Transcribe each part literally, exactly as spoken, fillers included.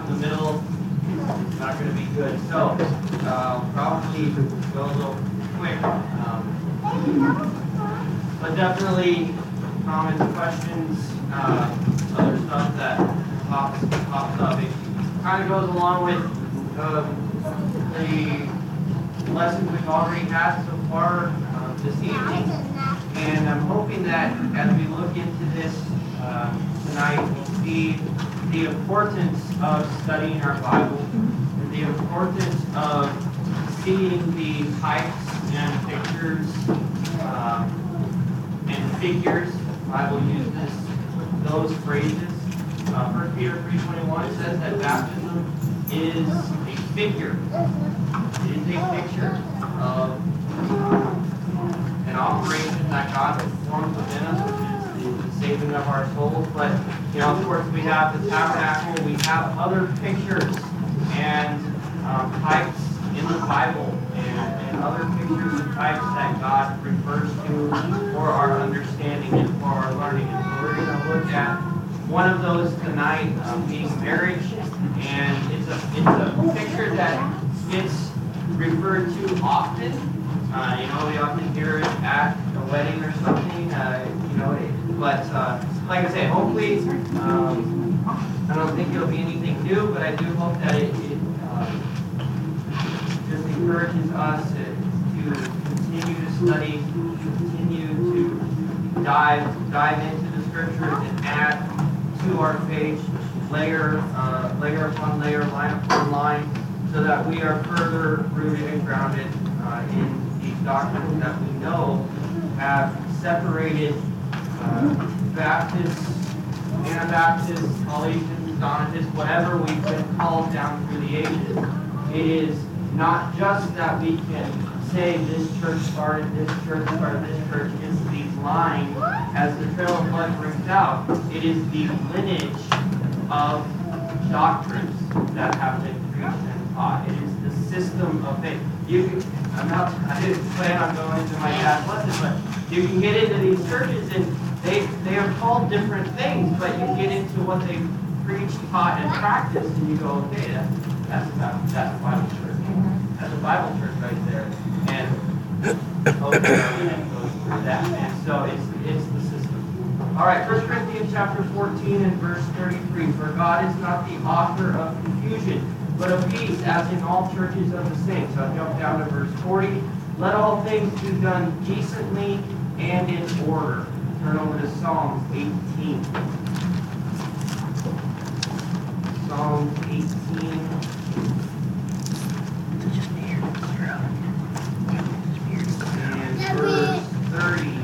out in the middle, it's not going to be good. So uh, probably go a little quick. Um, but definitely comments, questions, uh, other stuff that pops, pops up. It kind of goes along with um, the lessons we've already had so far uh, this evening. And I'm hoping that as we look into this uh, tonight, we'll see the importance of studying our Bible, and the importance of seeing the types and pictures uh, and figures. The Bible uses those phrases. Uh, First Peter three twenty-one says that baptism is a figure. It is a picture of an operation that God performs within us, which is the saving of our souls. But, you know, of course, we have the tabernacle, we have other pictures and um, types in the Bible, and, and other pictures and types that God refers to for our understanding and for our learning. And so we're going to look at one of those tonight, um, being marriage, and it's a, it's a picture that gets referred to often. Uh, you know, we often hear it at a wedding or something, uh, you know, it, but uh, like I say, hopefully, um, I don't think it'll be anything new, but I do hope that it, it uh, just encourages us to, to continue to study, continue to dive, dive into the scriptures and add to our faith, layer, uh, layer upon layer, line upon line, so that we are further rooted and grounded uh, in these doctrines that we know have separated uh, Baptists, Anabaptists, Pelagians, Donatists, whatever we've been called down through the ages. It is not just that we can say this church started, this church started, this church is these lines as the trail of blood brings out. It is the lineage of doctrines that have been preached and taught. It is the system of faith. You can, I'm not, I didn't plan on going into my dad's lesson, but you can get into these churches and they they are called different things, but you get into what they preach, taught, and practice, and you go, okay, that, that's about that's a Bible church. That's a Bible church right there. And okay, everything goes through that. And so it's it's the system. All right, First Corinthians chapter fourteen and verse thirty-three. For God is not the author of confusion, but of peace, as in all churches of the saints. So I jump down to verse forty. Let all things be done decently and in order. Turn over to Psalms eighteen. Psalms eighteen. And verse thirty.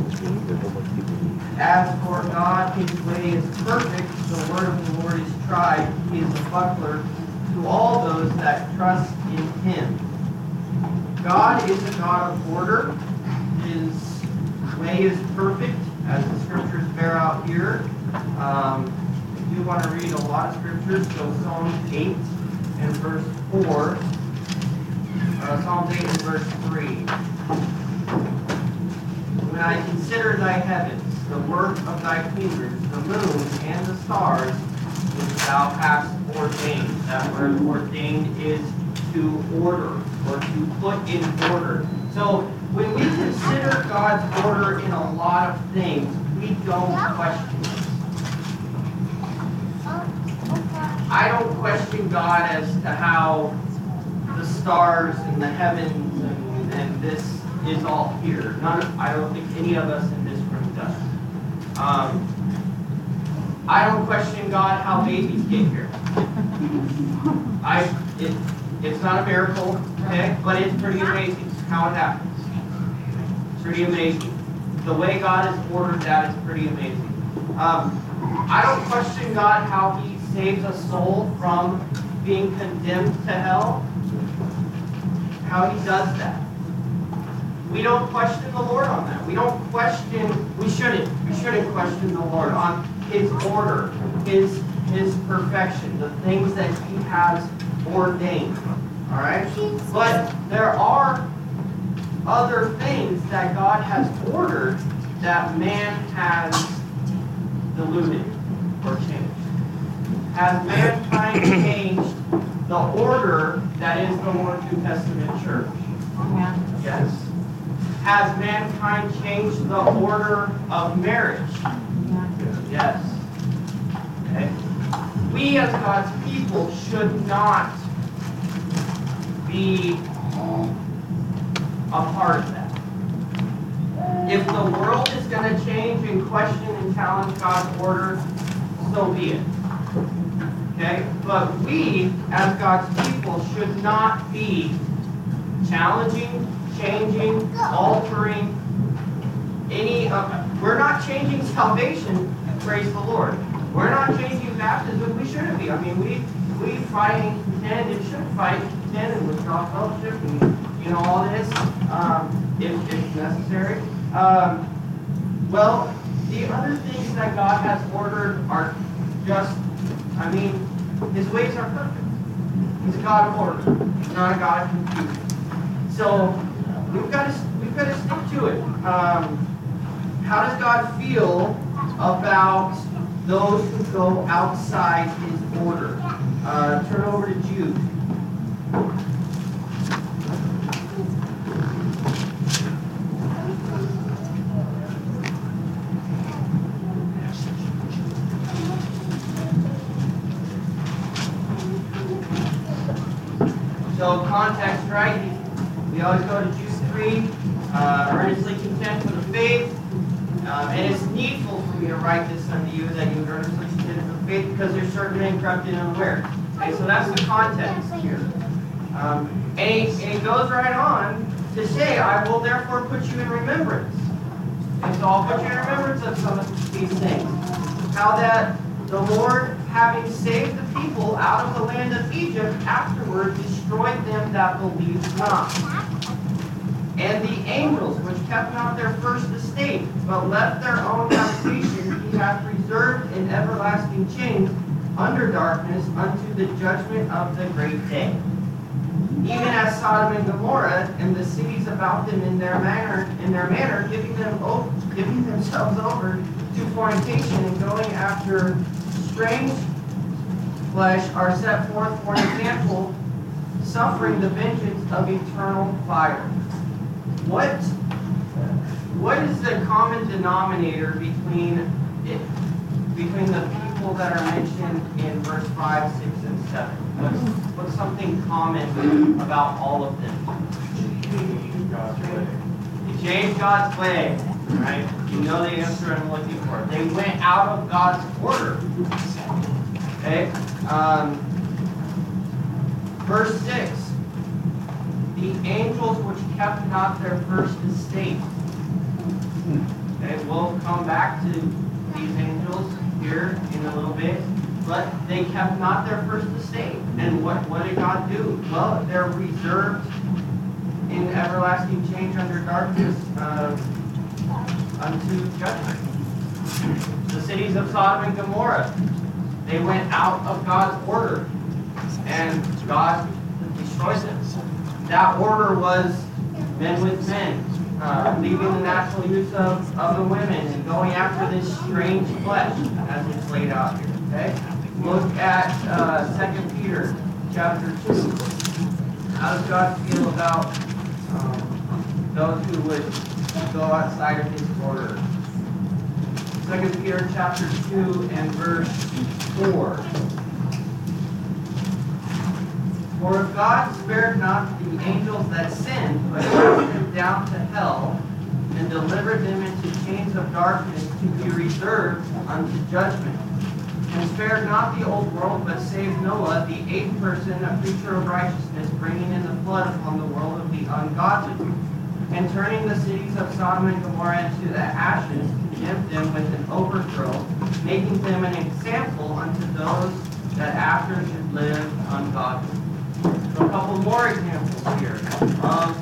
As for God, his way is perfect. The word of the Lord is tried. He is a buckler to all those that trust in him. God is a God of order. His way is perfect, as the scriptures bear out here. Um, I do want to read a lot of scriptures, so Psalms eight and verse four. Uh, Psalms eight and verse three. When I consider thy heavens, the work of thy fingers, the moon and the stars, which thou hast ordained. That word ordained is to order or to put in order. So when we consider God's order in a lot of things, we don't question it. I don't question God as to how the stars and the heavens and, and this is all here. None of, I don't think any of us in this room does. Um, I don't question God how babies get here. I it, it's not a miracle, okay, but it's pretty amazing how it happens. It's pretty amazing. The way God has ordered that is pretty amazing. Um, I don't question God how he saves a soul from being condemned to hell. How he does that. We don't question the Lord on that. We don't question, we shouldn't, we shouldn't question the Lord on his order, his, his perfection, the things that he has ordained. All right? But there are other things that God has ordered that man has diluted or changed. has mankind changed the order that is the Lord's New Testament church? Yeah. Yes. Has mankind changed the order of marriage? Yeah. Yes. Okay. We as God's people should not be a part of that. If the world is going to change and question and challenge God's order, so be it. Okay? But we, as God's people, should not be challenging, changing, altering any of. We're not changing salvation, praise the Lord. We're not changing baptism. We shouldn't be. I mean, we we fight and contend and should fight and contend and withdraw fellowship and you know all this um, if, if necessary. Um, well, the other things that God has ordered are just, I mean, His ways are perfect. He's a God of order. He's not a God of confusion. So we've got to we've got to stick to it. Um, how does God feel about those who go outside His order? Uh, turn over to Jude. So context, right? We always go to Jude three, uh, earnestly content for the faith. Um, and it's needful for me to write this unto you that you would earnestly contend for the faith because there's certain men corrupted and unaware. Okay, so that's the context here. Um, and, he, and he goes right on to say, I will therefore put you in remembrance. And so I'll put you in remembrance of some of these things. How that the Lord, having saved the people out of the land of Egypt, afterward destroyed them that believed not. And the angels, which kept not their first estate, but left their own habitation, He hath reserved in everlasting chains under darkness unto the judgment of the great day. Even as Sodom and Gomorrah and the cities about them in their manner, in their manner, giving them o- giving themselves over to fornication and going after strange flesh, are set forth for an example, suffering the vengeance of eternal fire. What, what is the common denominator between it, between the people that are mentioned in verse five, six, and seven? What's, what's something common about all of them? God's way. They changed God's way, right? You know the answer I'm looking for. They went out of God's order. Okay? Um, verse six. The angels which kept not their first estate. Okay, we'll come back to these angels here in a little bit. But they kept not their first estate. And what, what did God do? Well, they're reserved in everlasting change under darkness uh, unto judgment. The cities of Sodom and Gomorrah, they went out of God's order. And God destroyed them. That order was men with men, uh, leaving the natural use of, of the women and going after this strange flesh as it's laid out here. Okay? Look at uh, Second Peter chapter two. How does God feel about um, those who would go outside of His order? Second Peter chapter two and verse four. For if God spared not the angels that sinned, but cast them down to hell, and delivered them into chains of darkness to be reserved unto judgment, and spared not the old world, but saved Noah, the eighth person, a preacher of righteousness, bringing in the flood upon the world of the ungodly, and turning the cities of Sodom and Gomorrah into the ashes, condemned them with an overthrow, making them an example unto those that after should live ungodly. So a couple more examples here. Um,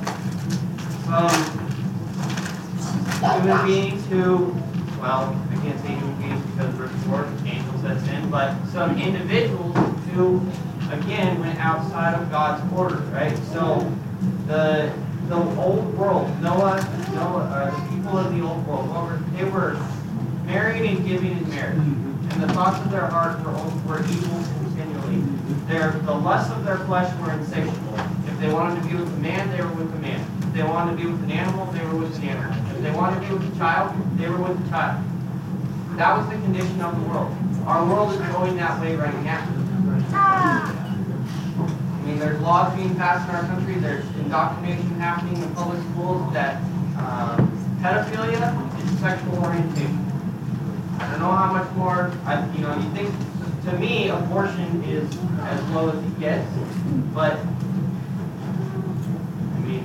some human beings who, well, I can't say human beings because verse four, angels that sin, but some individuals who, again, went outside of God's order, right? So the the old world, Noah, Noah, uh, the people of the old world, what were, they were married and giving in marriage. And the thoughts of their heart were, were evil continually. Their, the lusts of their flesh were insatiable. If they wanted to be with a man, they were with a man. If they wanted to be with an animal, they were with an animal. If they wanted to be with a child, they were with a child. That was the condition of the world. Our world is going that way right now. I mean, there's laws being passed in our country. There's indoctrination happening in public schools that uh, pedophilia is sexual orientation. I don't know how much more. I, you know, you think to me abortion is as low as it gets, but I mean,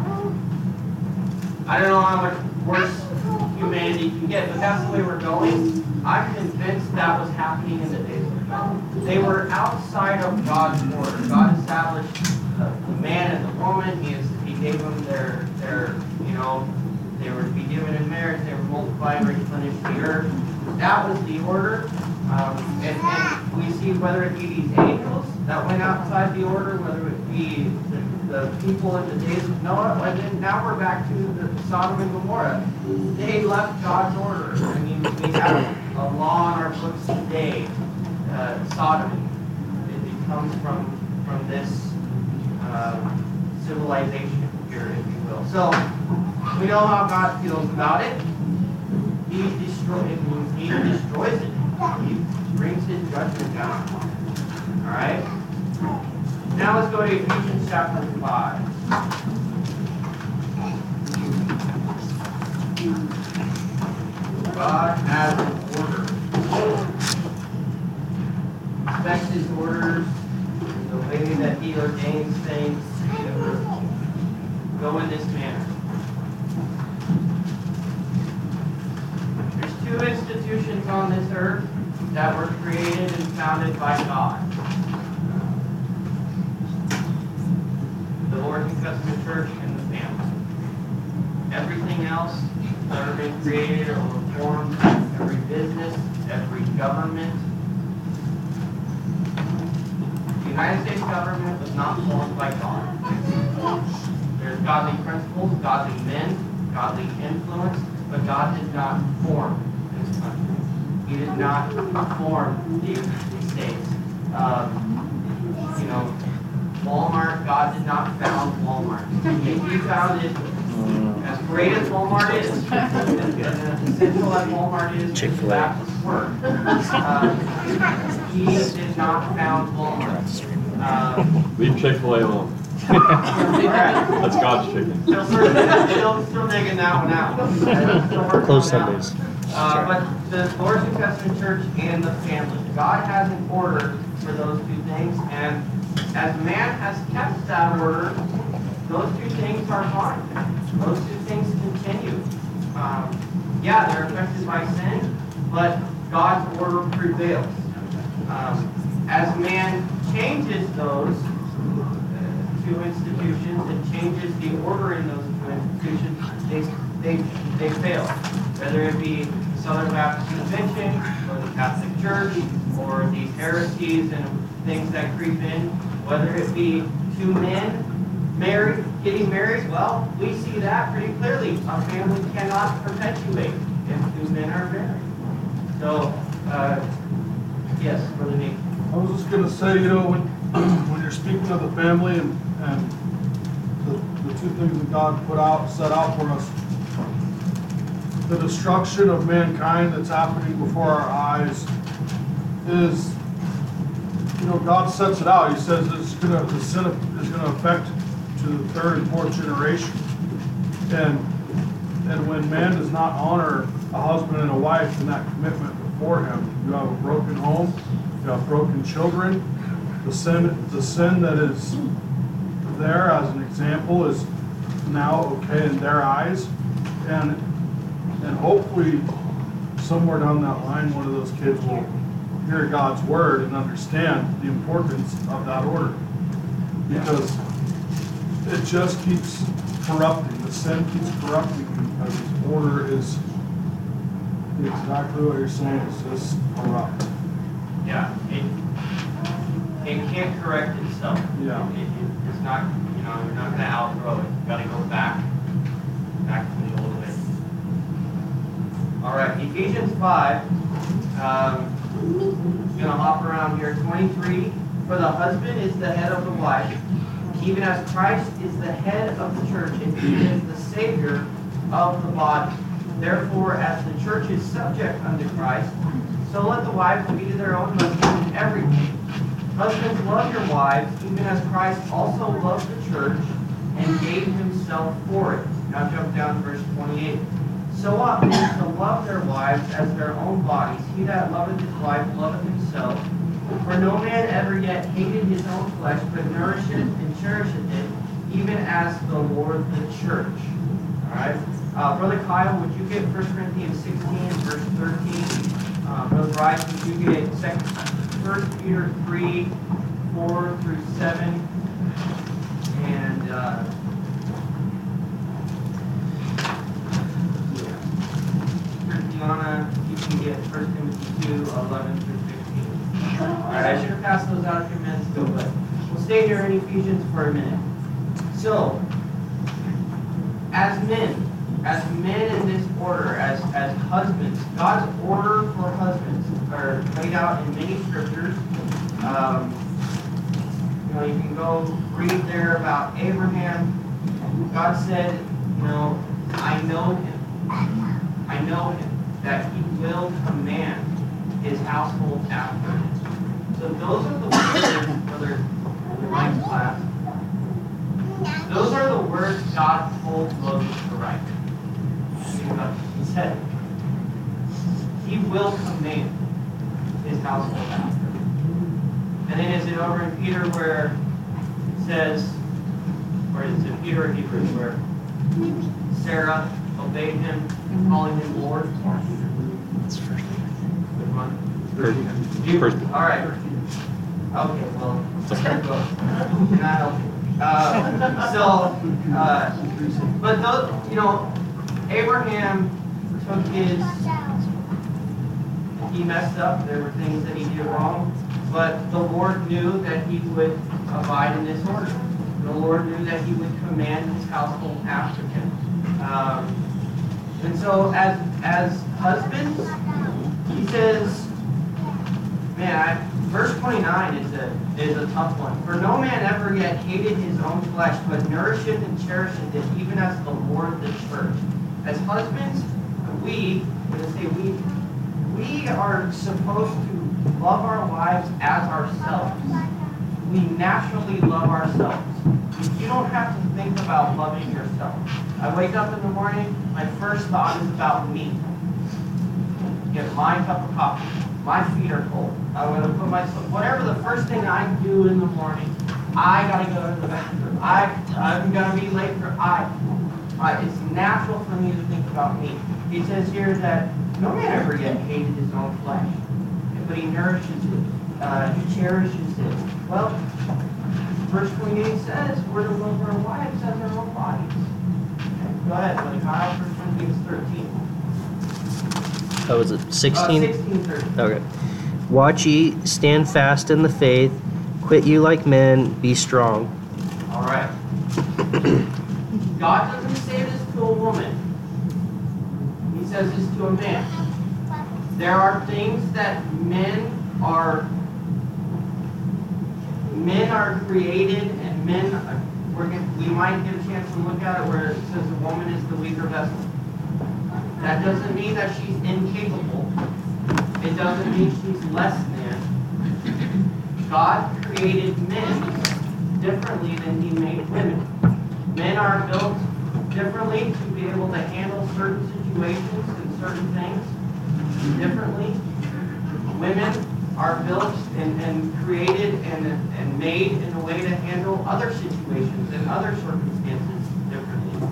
I don't know how much worse humanity can get, but that's the way we're going. I'm convinced that was happening in the days of Noah. They were outside of God's order. God established the, the man and the woman. He, is, he gave them their, their, you know, they were to be given in marriage. They were multiplied, replenish the earth. That was the order. Um, and, and we see whether it be these angels that went outside the order, whether it be the, the people in the days of Noah, and then now we're back to the Sodom and Gomorrah. They left God's order. I mean, we have a law on our books today, uh, sodomy. It, it comes from from this uh, civilization here, if you will. So we know how God feels about it. He destroys it. He destroys it. He brings his judgment down. All right. Now let's go to Ephesians chapter five. God has an order. Respect his orders, the way that he ordains things go in this manner. There's two institutions on this earth that were created and founded by God. The Lord's New Testament church and the family. Everything else that have been created or formed, every business, every government. The United States government was not formed by God. There's godly principles, godly men, godly influence, but God did not form this country. He did not form the United States. Um, you know, Walmart, God did not found Walmart. He founded, as great as Walmart is, as essential as Walmart is, Chick-fil-A. Baptist work, uh, he did not found Walmart. Um, Leave Chick-fil-A alone. That's God's chicken. Still, sort of, still, still digging that one out. Still working Close on that Sundays. one. Uh, but the Lord's New Testament church and the family. God has an order for those two things, and as man has kept that order, those two things are fine. Those two things continue. Um, yeah, they're affected by sin, but God's order prevails. Um, as man changes those uh, two institutions and changes the order in those two institutions, they, they, they fail. Whether it be the Southern Baptist Convention or the Catholic Church or these heresies and things that creep in, whether it be two men married, getting married, well, we see that pretty clearly. A family cannot perpetuate if two men are married. So, uh, yes, Brother Nate. I was just gonna say, you know, when when you're speaking of the family and, and the, the two things that God put out, set out for us, the destruction of mankind that's happening before our eyes is, you know, God sets it out. He says it's gonna, the sin is gonna affect to the third and fourth generation. And and when man does not honor a husband and a wife in that commitment before him, you have a broken home, you have broken children. The sin, the sin that is there as an example is now okay in their eyes, and and hopefully somewhere down that line, one of those kids will hear God's word and understand the importance of that order, because it just keeps corrupting. The sin keeps corrupting because His order is exactly what you're saying. It's just corrupt. Yeah, it, it can't correct itself. Yeah. It, it, it's not, you know, you're not going to outgrow it. You've got to go back, back to the old way. All right, Ephesians five. Um, gonna hop around here. twenty-three, for the husband is the head of the wife, even as Christ is the head of the church, and he is the Savior of the body. Therefore, as the church is subject unto Christ, so let the wives be to their own husbands in everything. Husbands, love your wives, even as Christ also loved the church and gave himself for it. Now jump down to verse twenty-eight. So ought men to love their wives as their own bodies. He that loveth his wife loveth himself. For no man ever yet hated his own flesh, but nourisheth and cherisheth it, even as the Lord the church. All right? Uh, Brother Kyle, would you get First Corinthians sixteen, verse thirteen? Uh, Brother Bryce, would you get First Peter three, four through seven? And uh, Diana, you can get First Timothy two, eleven through fifteen. All right, I should have passed those out a few minutes ago, but we'll stay here in Ephesians for a minute. So, as men, as men in this order, as, as husbands, God's order for husbands are laid out in many scriptures. Um, you know, you can go read there about Abraham. God said, you know, I know him. I know him, that he will command his household after him. So those are the words, Brother Mike's class. Those are the words God told Moses to write. He said, he will command his household after him. And then is it over in Peter where it says, or is it Peter or Hebrews where Sarah obeyed him, calling him Lord? That's first. Which one? First. All right. Okay, well, can I help you? Uh, so, uh, but those, you know, Abraham took his, he messed up, there were things that he did wrong, but the Lord knew that he would abide in this order. The Lord knew that he would command his household after him. Um, and so as, as husbands, he says, man, I, verse twenty-nine is a, is a tough one. For no man ever yet hated his own flesh, but nourisheth and cherisheth it, even as the Lord the church. As husbands, we, I'm going to say we, we are supposed to love our wives as ourselves. We naturally love ourselves. You don't have to think about loving yourself. I wake up in the morning, my first thought is about me. Get my cup of coffee. My feet are cold. I'm going to put myself, whatever the first thing I do in the morning, I got to go to the bathroom. I, I'm going to be late for, I, I, it's natural for me to think about me. He says here that no man ever yet hated his own flesh, but he nourishes it. Uh, he cherishes it. Well, verse twenty-eight says we're to love our wives as our own bodies. Okay, go ahead, Brother Kyle, First Corinthians thirteen. Oh, was it sixteen? Uh, sixteen, thirteen. Okay. Watch ye, stand fast in the faith, quit you like men, be strong. All right. God doesn't say this to a woman. He says this to a man. There are things that men are men are created, and men we're gonna, we might get a chance to look at it where it says the woman is the weaker vessel. That doesn't mean that she's incapable. It doesn't mean she's less than. God created men differently than he made women. Men are built differently to be able to handle certain situations and certain things differently. Women are built and, and created and, and made in a way to handle other situations and other circumstances differently.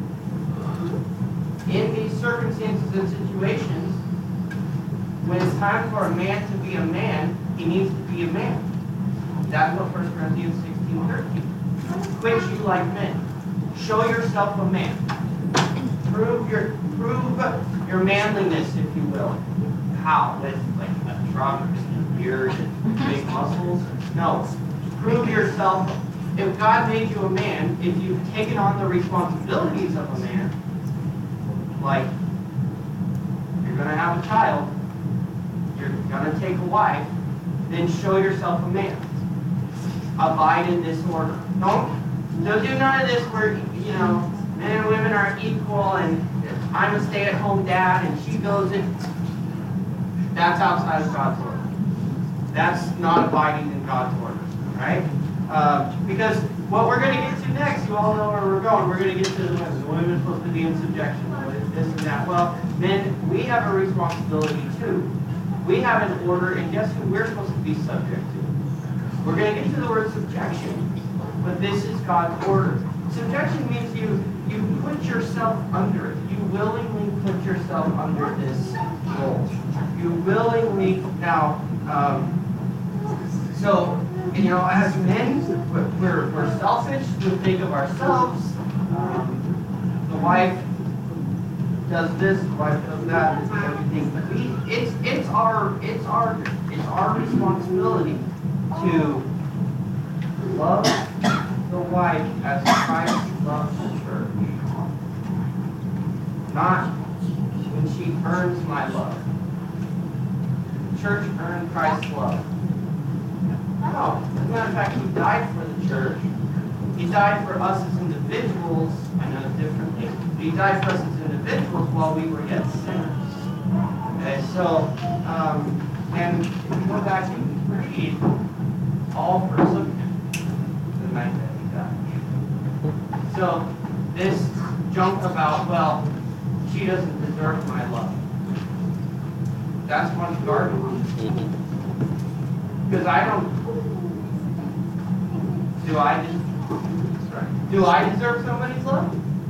In these circumstances and situations, when it's time for a man to be a man, he needs to be a man. That's what First Corinthians sixteen thirteen. Quit you like men. Show yourself a man. Prove your prove your manliness, if you will. How? With like a truck and a beard and big muscles? No. Prove yourself. If God made you a man, if you've taken on the responsibilities of a man, like you're going to have a child, you're gonna take a wife, then show yourself a man. Abide in this order. Don't, don't do none of this where, you know, men and women are equal and I'm a stay-at-home dad and she goes in. That's outside of God's order. That's not abiding in God's order, right? Uh, because what we're going to get to next, you all know where we're going. We're going to get to the women. The women are supposed to be in subjection. What is this and that? Well, men, we have a responsibility too. We have an order, and guess who we're supposed to be subject to? We're going to get to the word subjection, but this is God's order. Subjection means you you put yourself under it. You willingly put yourself under this role. You willingly now. Um, so you know, as men, we're we're selfish. We think of ourselves. Um, the wife does this. The wife does that. Everything. But we, it's it's our it's our it's our responsibility to love the wife as Christ loves the church. Not when she earns my love. The church earned Christ's love. No. As a matter of fact, he died for the church. He died for us as individuals. I know differently. But he died for us as individuals while we were yet sinners. Okay, so, um, and if you go back and read, all forsook him the night that he died. So, this junk about, well, she doesn't deserve my love. That's one garbage. Because I don't, do I, do I deserve somebody's love?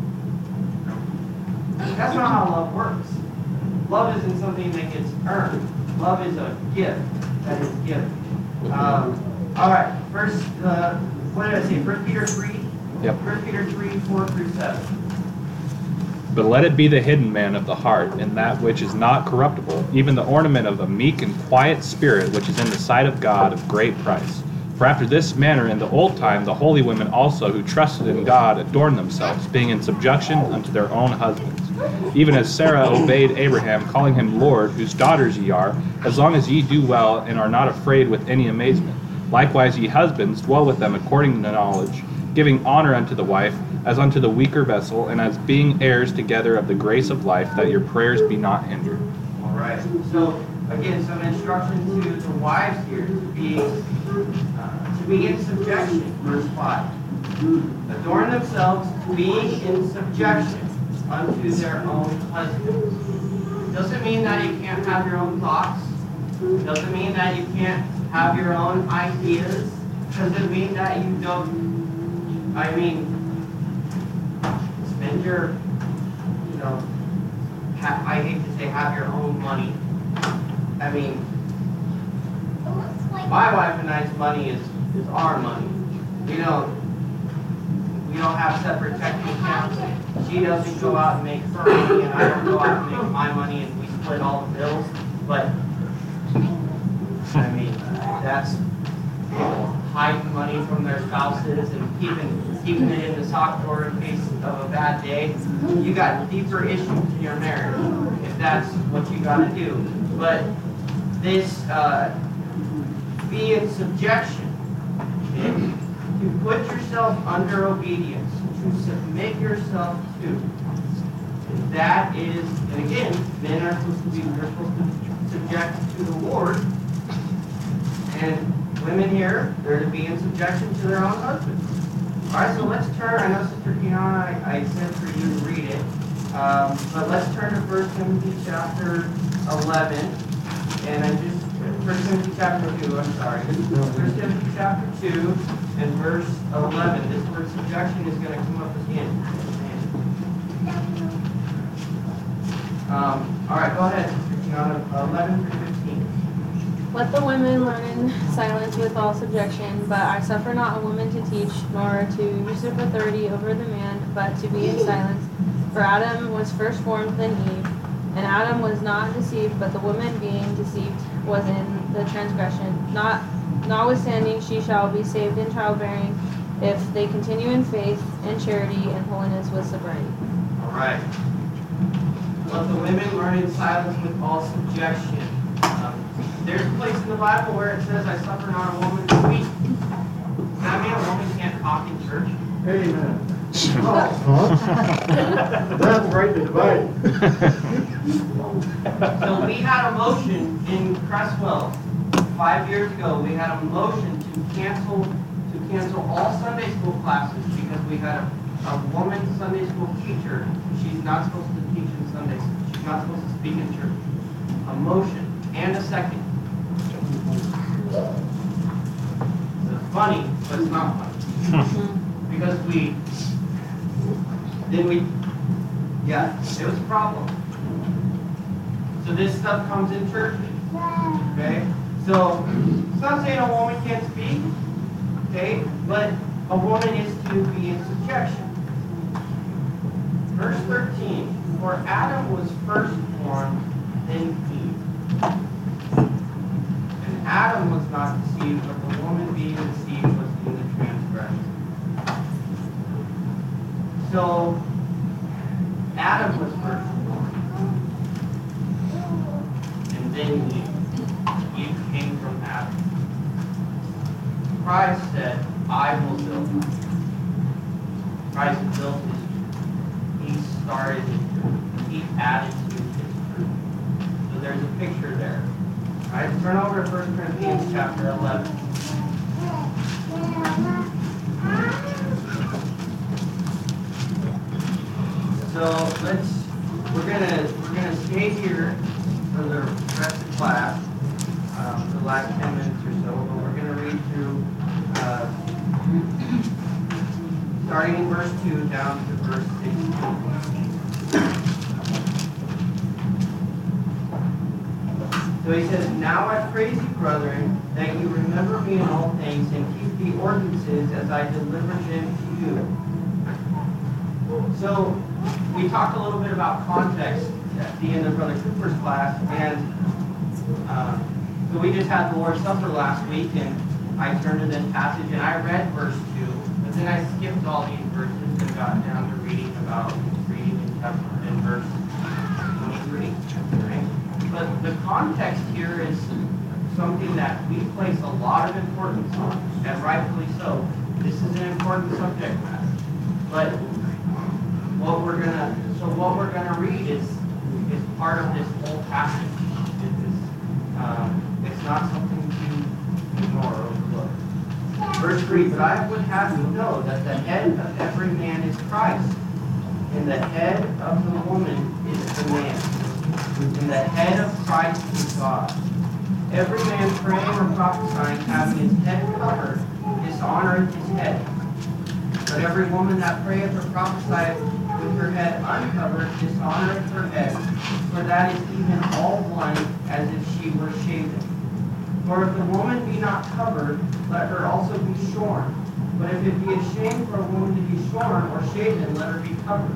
That's not how love works. Love isn't something that gets earned. Love is a gift that is given. Um, all right, first, uh, what did I say? First Peter three? Yep. First Peter three, four through seven. But let it be the hidden man of the heart, and that which is not corruptible, even the ornament of a meek and quiet spirit, which is in the sight of God of great price. For after this manner in the old time the holy women also who trusted in God adorned themselves, being in subjection unto their own husbands. Even as Sarah obeyed Abraham, calling him Lord, whose daughters ye are, as long as ye do well, and are not afraid with any amazement. Likewise ye husbands, dwell with them according to knowledge, giving honor unto the wife, as unto the weaker vessel, and as being heirs together of the grace of life, that your prayers be not hindered. All right. So again, some instruction to the wives here to be uh, to be in subjection. Verse five. Adorn themselves, being in subjection unto their own husbands. Doesn't mean that you can't have your own thoughts. Doesn't mean that you can't have your own ideas. Doesn't mean that you don't. I mean. Spend your, you know, ha I hate to say have your own money. I mean, my wife and I's money is, is our money. We don't, we don't have separate checking accounts. She doesn't go out and make her money, and I don't go out and make my money, and we split all the bills. But, I mean, that's hiding money from their spouses and keeping keeping it in the sock drawer in case of a bad day. You got deeper issues in your marriage if that's what you got to do. But this uh, be in subjection, okay? To put yourself under obedience, to submit yourself to. That is, and again, men are supposed to be they're supposed to subject to the Lord, and women here, they're to be in subjection to their own husbands. All right, so let's turn. I know Sister Kiana, I, I said for you to read it, um, but let's turn to First Timothy chapter eleven, and I just First Timothy chapter two. I'm sorry, First Timothy chapter two and verse eleven. This word subjection is going to come up again. Um, all right, go ahead, Sister Kiana. Eleven through fifteen. Let the women learn in silence with all subjection, but I suffer not a woman to teach, nor to usurp authority over the man, but to be in silence. For Adam was first formed, then Eve. And Adam was not deceived, but the woman being deceived was in the transgression. Not, notwithstanding, she shall be saved in childbearing, if they continue in faith and charity and holiness with sobriety. All right. Let the women learn in silence with all subjection. Um, there's a place in the Bible where it says, I suffer not a woman to weep. Does that mean a woman can't talk in church? Amen. That's right to divide. So we had a motion in Cresswell five years ago. We had a motion to cancel to cancel all Sunday school classes because we had a, a woman Sunday school teacher. She's not supposed to teach in Sunday. She's not supposed to speak in church. A motion and a second. It's funny, but it's not funny because we. Then we, yeah, it was a problem. So this stuff comes in church, okay? So it's not saying a woman can't speak, okay? But a woman is to be in subjection. Verse thirteen, for Adam was first born, then Eve. And Adam was not deceived, but the woman being deceived was in the transgression. So, Adam was first born, and then Eve. Eve came from Adam. Christ said, I will build. Christ built his church. He started his church. He added to his church. So there's a picture there. All right, turn over to First Corinthians chapter eleven. So let's we're gonna we're gonna stay here for the rest of the class, um, for the last ten minutes or so. But we're gonna read through uh, starting in verse two down to verse sixteen. So he says, "Now I praise you, brethren, that you remember me in all things and keep the ordinances as I delivered them to you." So we talked a little bit about context at the end of Brother Cooper's class, and uh, so we just had the Lord's Supper last week, and I turned to this passage and I read verse two, but then I skipped all these verses and got down to reading about reading in chapter in verse twenty-three. Right? But the context here is something that we place a lot of importance on, and rightfully so. This is an important subject matter, but what we're gonna so what we're gonna read is is part of this whole passage. It is, um, it's not something to ignore or overlook. Verse three, but I would have you know that the head of every man is Christ, and the head of the woman is the man, and the head of Christ is God. Every man praying or prophesying, having his head covered, dishonoreth his head. But every woman that prayeth or prophesieth with her head uncovered dishonoreth her head, for that is even all one as if she were shaven. For if the woman be not covered, let her also be shorn. But if it be a shame for a woman to be shorn or shaven, let her be covered.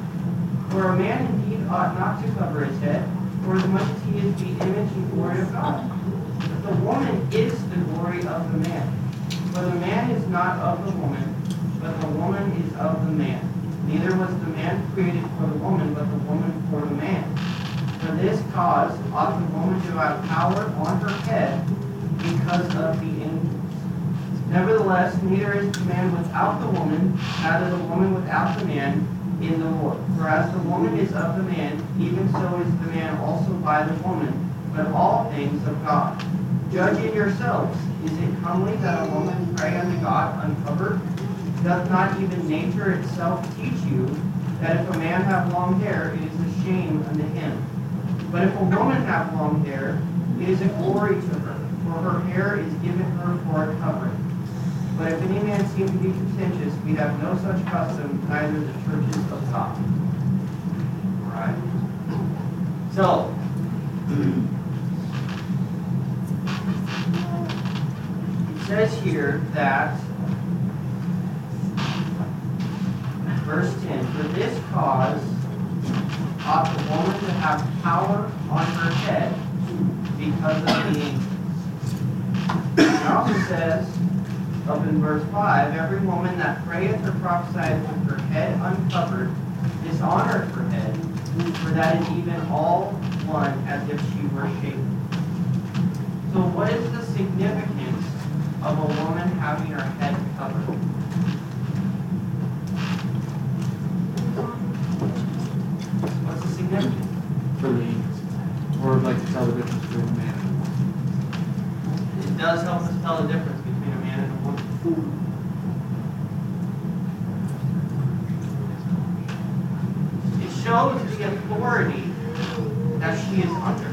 For a man indeed ought not to cover his head, for as much as he is the image and glory of God. But the woman is the glory of the man. For the man is not of the woman, but the woman is of the man. Neither was the man created for the woman, but the woman for the man. For this cause ought the woman to have power on her head because of the angels. Nevertheless, neither is the man without the woman, neither the woman without the man in the Lord. For as the woman is of the man, even so is the man also by the woman, but all things of God. Judge in yourselves, is it comely that a woman pray unto God uncovered? Doth not even nature itself teach you that if a man have long hair, it is a shame unto him? But if a woman have long hair, it is a glory to her, for her hair is given her for a covering. But if any man seem to be contentious, we have no such custom, neither the churches of God. All right. So, it says here that, verse ten, for this cause ought the woman to have power on her head because of the angels. It also says, up in verse five, every woman that prayeth or prophesieth with her head uncovered dishonoreth her head, for that is even all one as if she were shaven. So So what is the significance of a woman having her head covered? What's the significance? For the, or like to tell the difference between a man and a woman. It does help us tell the difference between a man and a woman. It shows the authority that she is under.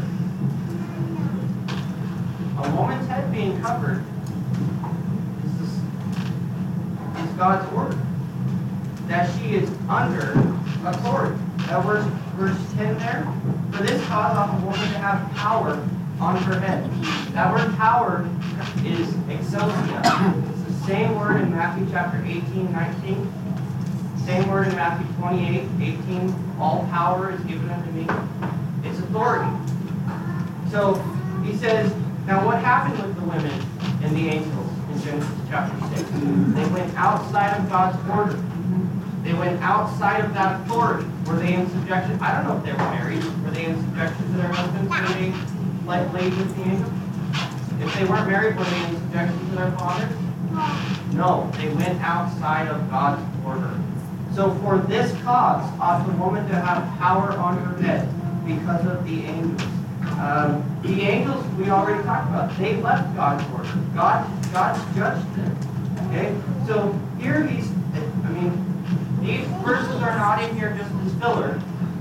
A woman's head being covered is, this, is God's order. That she is under authority. That verse, verse ten there, for this cause ought a woman to have power on her head. That word power is exousia. It's the same word in Matthew chapter eighteen, nineteen. Same word in Matthew twenty-eight, eighteen. All power is given unto me. It's authority. So he says, now what happened with the women and the angels in Genesis chapter six? They went outside of God's order. They went outside of that authority. Were they in subjection? I don't know if they were married. Were they in subjection to their husbands? Were they like laid with the angels? If they weren't married, were they in subjection to their fathers? No, they went outside of God's order. So for this cause ought the woman to have power on her head because of the angels. Um, the angels, we already talked about, they left God's order. God, God judged them. Okay? So here he's, I mean, these verses are not in here just as filler.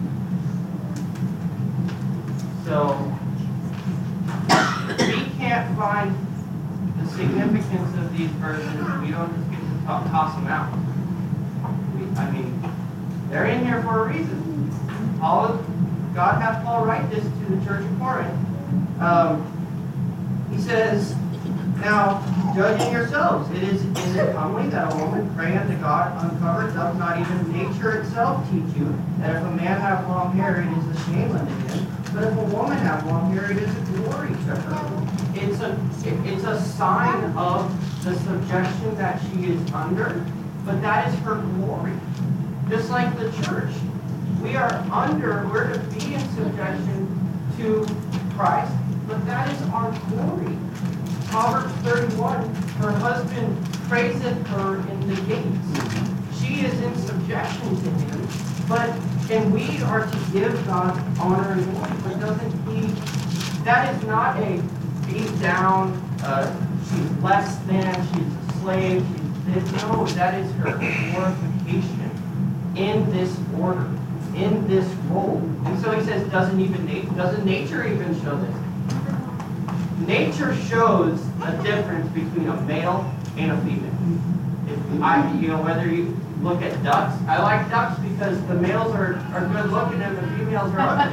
So we can't find the significance of these verses. We don't just get to toss, toss them out. We, I mean, they're in here for a reason. Paul, God hath Paul write this to the church of Corinth. Um, he says, now, judging yourselves, it is, is it comely that a woman pray unto God uncovered? Does not even nature itself teach you that if a man have long hair, it is a shame unto him? But if a woman have long hair, it is a glory to her. It's a, it, it's a sign of the subjection that she is under, but that is her glory. Just like the church. We are under, we're to be in subjection to Christ, but that is our glory. Proverbs thirty-one, her husband praiseth her in the gates. She is in subjection to him, but, and we are to give God honor and glory, but doesn't he, that is not a beat down, uh, she's less than, she's a slave, she's this, no, that is her glorification in this order, in this role. And so he says, doesn't even, doesn't nature even show this? Nature shows a difference between a male and a female. If I, you know, whether you look at ducks, I like ducks because the males are, are good looking and the females are ugly.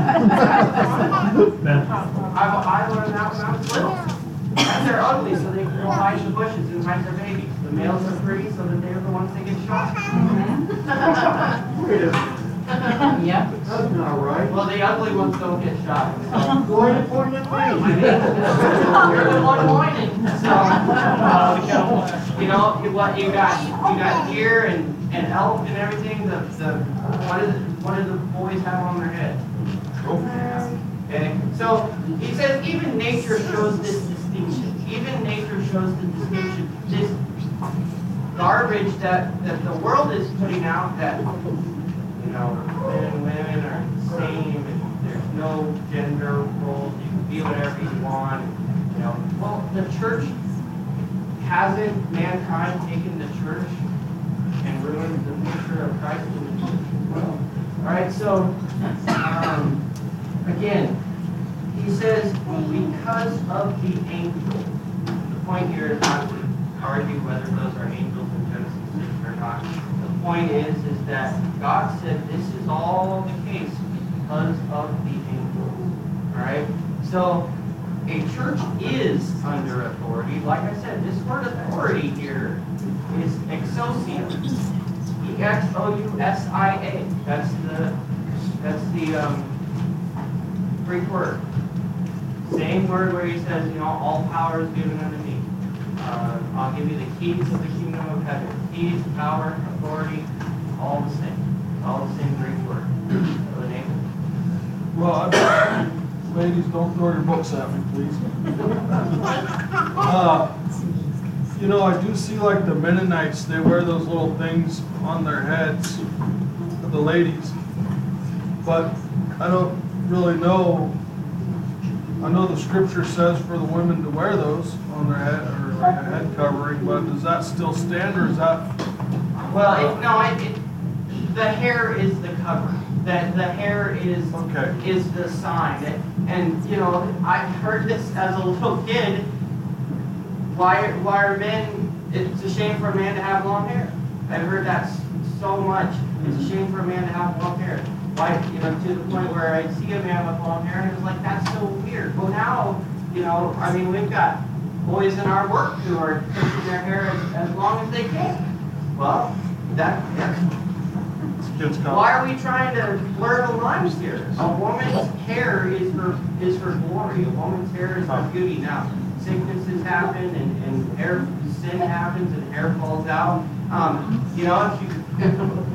I've, I learned that when I was little. And they're ugly, so they can go hide in the bushes and hide their babies. The males are pretty, so that they're the ones that get shot. Wait a minute. Yep. That's not right. Well, the ugly ones don't get shot. So. Going to point at I me. mean, you're the one whining. So, uh, you know, you, what you got, you got deer and, and elk and everything. The, the what is what do the boys have on their head? Okay. So he says even nature shows this distinction. Even nature shows the distinction. This garbage that that the world is putting out that. You know, men and women are the same, and there's no gender roles, you can be whatever you want, you know. Well, the church, hasn't mankind taken the church and ruined the picture of Christ in the church as well? Alright, so, um, again, he says, because of the angels, the point here is not to argue whether those are angels in Genesis six or not. The point is, is that God said this is all the case because of the angels. Alright? So, a church is under authority. Like I said, this word authority here is exousia. E X O U S I A. That's the, that's the um, Greek word. Same word where he says, you know, all power is given unto me. Uh, I'll give you the keys of the kingdom of heaven. Keys, power, authority, all the same. All the same Greek word. So the name. Well, I- ladies, don't throw your books at me, please. Uh, You know, I do see like the Mennonites, they wear those little things on their heads, the ladies. But I don't really know, I know the scripture says for the women to wear those on their head, or like a head covering, but does that still stand, or is that? Well, it, no, it, it, the hair is the cover. That the hair is Okay. is the sign. And, and you know, I heard this as a little kid. Why why are men? It's a shame for a man to have long hair. I've heard that s- so much. It's a shame for a man to have long hair. Why, you know, to the point where I see a man with long hair and it was like, that's so weird. Well, now, you know, I mean, we've got boys in our work who are taking their hair as, as long as they can. Well, that, that's, Kids come. why are we trying to blur the lines here? A woman's hair is her, is her glory. A woman's hair is her beauty. Now, sicknesses happen and, and hair, sin happens and hair falls out. Um, you know, if you, you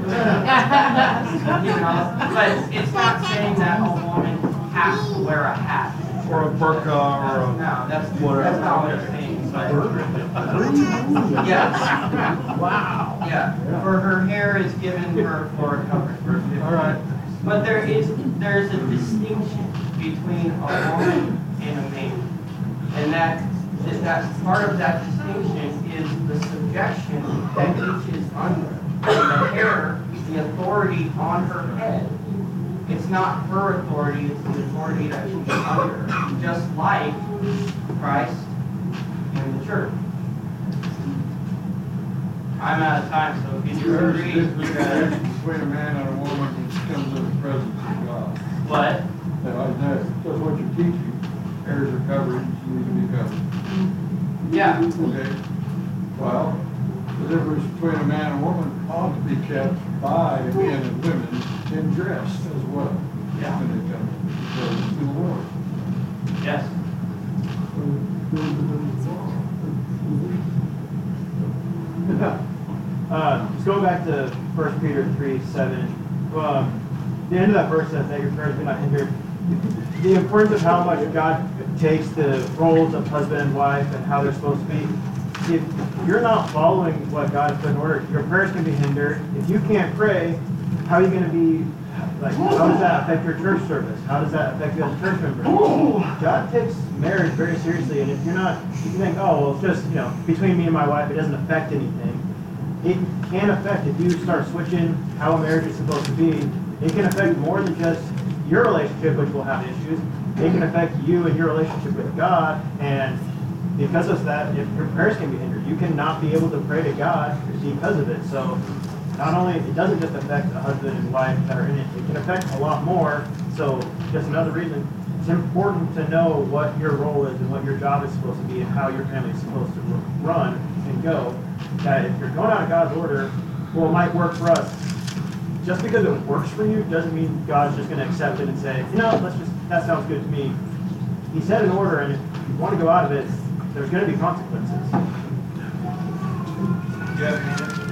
know, but it's not saying that a woman has to wear a hat. Or a burqa, or a. No, that's, Whatever. that's not what it's saying, but. Yes. Wow. Yeah, for her hair is given her for a cover. for a- All right. But there is, there is a distinction between a woman and a man. And that, that part of that distinction is the subjection that each is under. And the hair, the authority on her head. It's not her authority, it's the authority that she's under. Just like Christ and the church. I'm out of time, so if you There's a agree, difference you guys. between a man and a woman when it comes to the presence of God. What? That- That's, that's what you're teaching. Hairs are covered, you need to be covered. Yeah. Okay? Well, the difference between a man and a woman ought to be kept by men and women in dress as well. Yeah. When it comes to the Lord. Yes. Uh, just going back to First Peter three seven, um, the end of that verse says that your prayers be not hindered. The importance of how much God takes the roles of husband and wife and how they're supposed to be. If you're not following what God has put in order, your prayers can be hindered. If you can't pray, how are you going to be, like, how does that affect your church service? How does that affect you as a church member? God takes marriage very seriously, and if you're not, if you think, oh, well, it's just, you know, between me and my wife, it doesn't affect anything. It can affect, if you start switching how a marriage is supposed to be, it can affect more than just your relationship, which will have issues. It can affect you and your relationship with God, and because of that, if your prayers can be hindered. You cannot be able to pray to God because of it. So not only, it doesn't just affect a husband and wife that are in it, it can affect a lot more. So just another reason, it's important to know what your role is and what your job is supposed to be and how your family is supposed to run and go. That if you're going out of God's order, well, it might work for us. Just because it works for you doesn't mean God's just going to accept it and say, you know, let's just, that sounds good to me. He set an order, and if you want to go out of it, there's going to be consequences. Yeah.